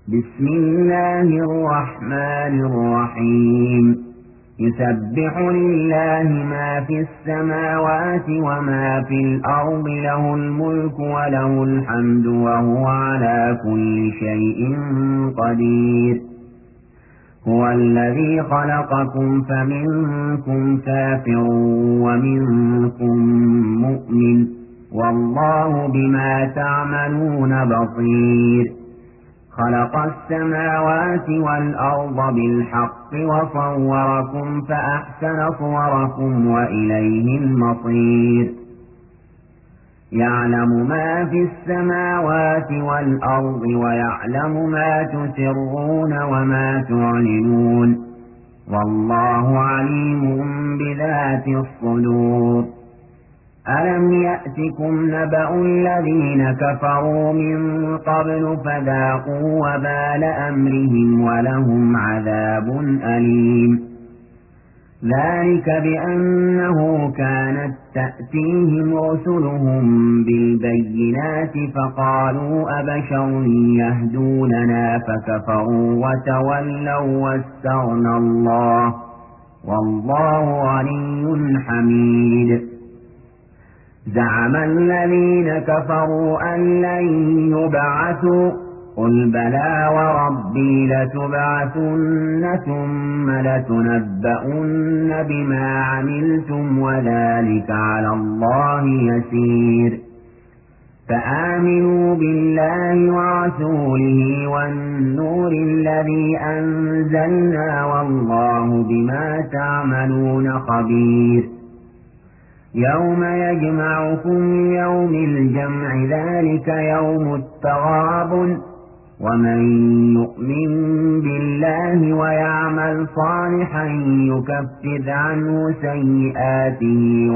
بسم الله الرحمن الرحيم يسبح لله ما في السماوات وما في الأرض له الملك وله الحمد وهو على كل شيء قدير هو الذي خلقكم فمنكم كافر ومنكم مؤمن والله بما تعملون بصير خلق السماوات والأرض بالحق وصوركم فأحسن صوركم وإليه المصير يعلم ما في السماوات والأرض ويعلم ما تسرون وما تعلنون والله عليم بذات الصدور ألم يأتكم نبأ الذين كفروا من قبل فذاقوا وبال أمرهم ولهم عذاب أليم ذلك بأنه كانت تأتيهم رسلهم بالبينات فقالوا أبشر يهدوننا فكفروا وتولوا واستغنى الله والله غني حميد زعم الذين كفروا أن لن يبعثوا قل بلى وربي لتبعثن ثم لتنبؤن بما عملتم وذلك على الله يسير فآمنوا بالله ورسوله والنور الذي أنزلنا والله بما تعملون خبير يوم يجمعكم يوم الجمع ذلك يوم التغابن ومن يؤمن بالله ويعمل صالحا يكفر عنه سيئاته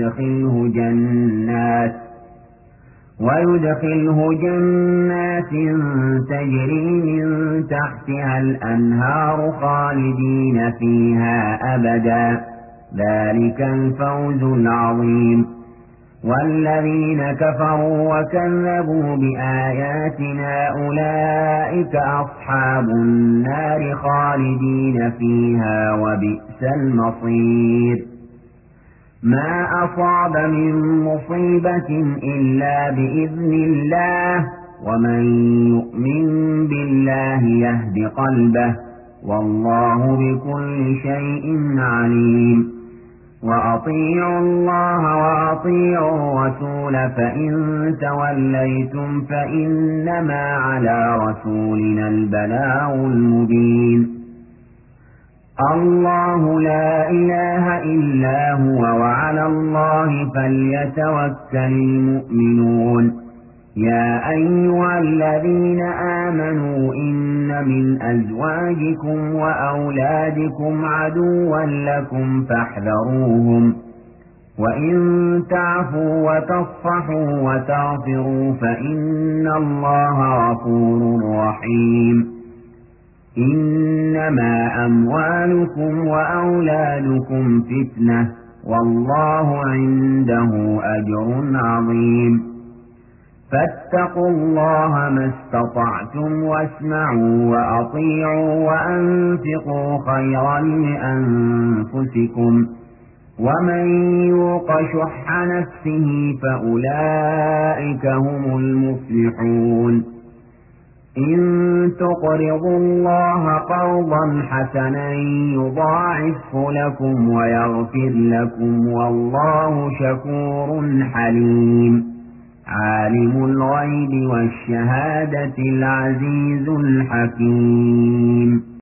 ويدخله جنات تجري من تحتها الأنهار خالدين فيها أبدا ذلك الفوز العظيم والذين كفروا وكذبوا بآياتنا أولئك أصحاب النار خالدين فيها وبئس المصير ما أصاب من مصيبة إلا بإذن الله ومن يؤمن بالله يهد قلبه والله بكل شيء عليم وأطيعوا الله وأطيعوا الرسول فإن توليتم فإنما على رسولنا البلاغ المبين الله لا إله إلا هو وعلى الله فليتوكل المؤمنون يا أيها الذين آمنوا إن من أزواجكم وأولادكم عدوا لكم فاحذروهم وإن تعفوا وتصفحوا وتغفروا فإن الله غفور رحيم إنما أموالكم وأولادكم فتنة والله عنده أجر عظيم فاتقوا الله ما استطعتم واسمعوا وأطيعوا وأنفقوا خيرا لأنفسكم ومن يوق شح نفسه فأولئك هم المفلحون إن تقرضوا الله قرضا حسنا يضاعفه لكم ويغفر لكم والله شكور حليم عالم الغيب والشهادة العزيز الحكيم